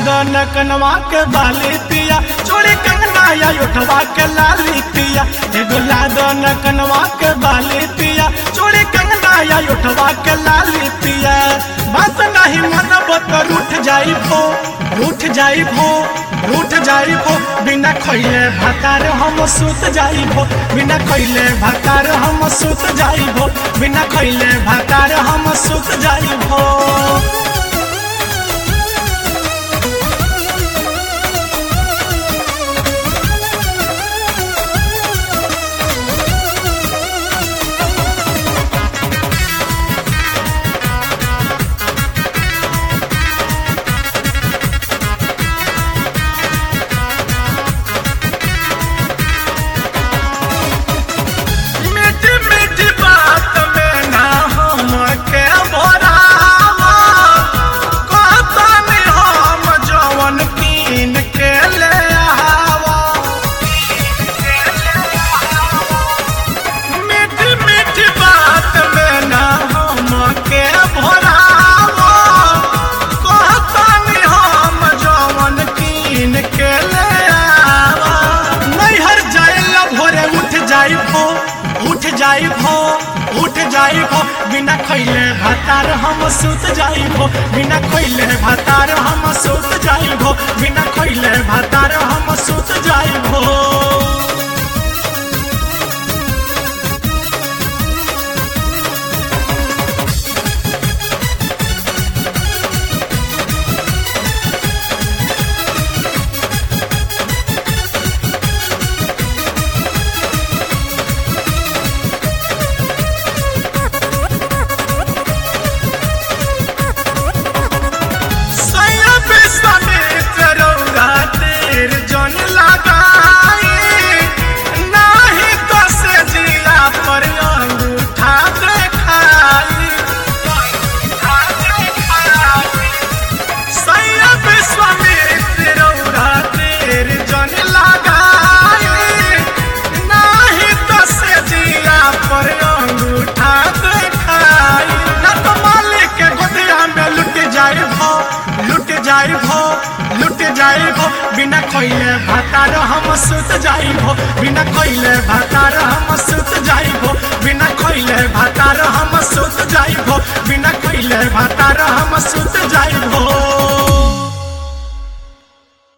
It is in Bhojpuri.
दन कनवा के बाली पिया चोरी कंगना या उठवा के लाली पिया एगो ला दन कनवा के बाली पिया चोरी कंगना या उठवा के लाली पिया बात नहीं मनब तो रूठ जाई भो रूठ जाई भो रूठ जाई भो बिना खइले भातार हम सुत जाई भो बिना खइले भातार हम सुत जाई भो बिना खइले भातार हम सुत जाई भो। उठ जाई भो बिना खइले भातार हम सुत जाई भो बिना खइले भातार हम सुत जाई भो बिना खइले भातार हम सुत जाई भो। लुट जाई भो बिना खइले भातार हम सुत जाई भो बिना खइले भातार हम सुत जाई भो बिना खइले भातार हम सुत जाई भो बिना खइले भातार हम सुत